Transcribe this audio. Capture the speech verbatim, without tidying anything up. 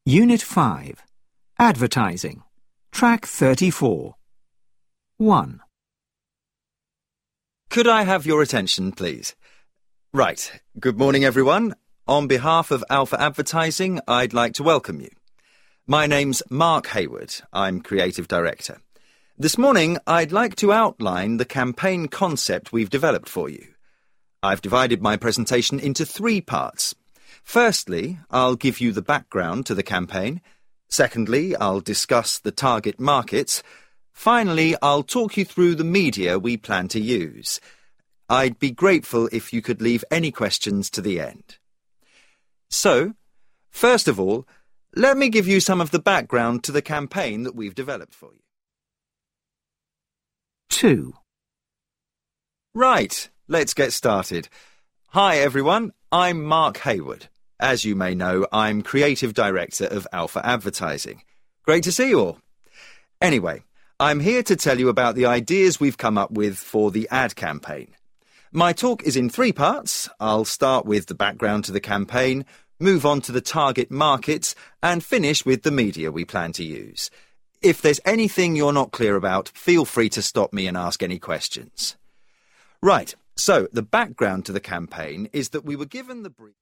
Unit five. Advertising. Track thirty-four. one. Could I have your attention, please? Right. Good morning, everyone. On behalf of Alpha Advertising, I'd like to welcome you. My name's Mark Hayward. I'm Creative Director. This morning, I'd like to outline the campaign concept we've developed for you. I've divided my presentation into three parts. Firstly, I'll give you the background to the campaign. Secondly, I'll discuss the target markets. Finally, I'll talk you through the media we plan to use. I'd be grateful if you could leave any questions to the end. So, first of all, let me give you some of the background to the campaign that we've developed for you. two. Right, let's get started. Hi everyone, I'm Mark Hayward. As you may know, I'm Creative Director of Alpha Advertising. Great to see you all. Anyway, I'm here to tell you about the ideas we've come up with for the ad campaign. My talk is in three parts. I'll start with the background to the campaign, move on to the target markets, and finish with the media we plan to use. If there's anything you're not clear about, feel free to stop me and ask any questions. Right, so the background to the campaign is that we were given the brief...